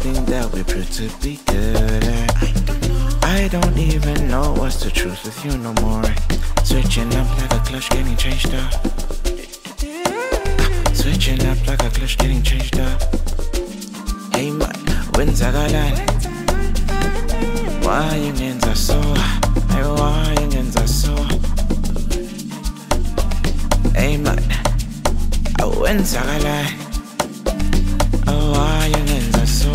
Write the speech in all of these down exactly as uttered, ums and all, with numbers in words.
think that we're pretty be good at. I don't even know what's the truth with you no more. Switching up like a clutch, getting changed up. Switching up like a clutch, getting changed up. Hey man, wenzakalan? Why you ngenza so? Hey, why you ngenza so? Hey man, wenzakalan? Oh, why you ngenza so?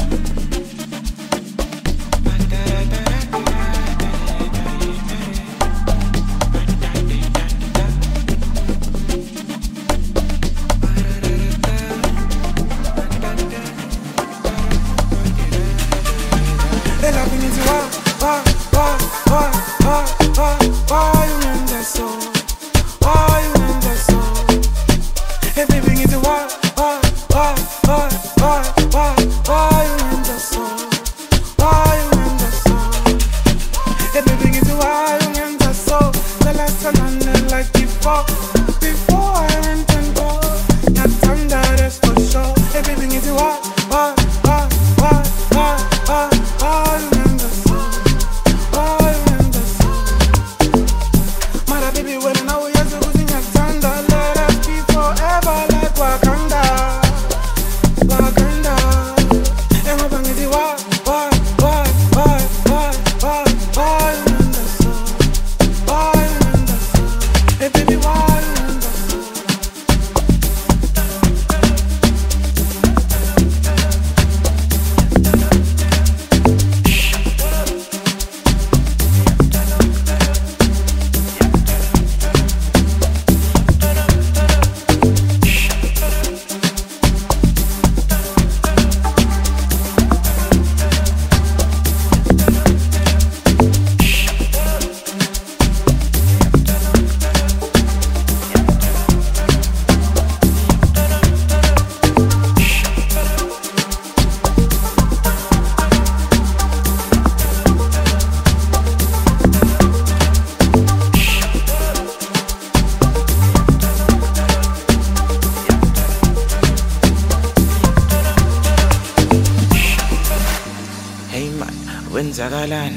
Wenzakalan?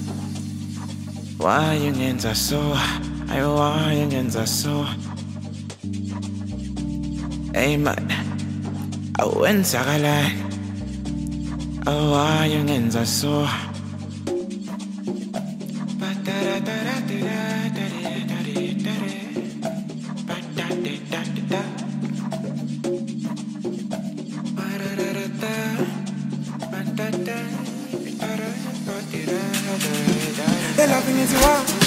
Why you ngenza so? Ay, why you ngenza so? Hey man, wenzakalan? Oh, why you ngenza so? Hey, loving is wild.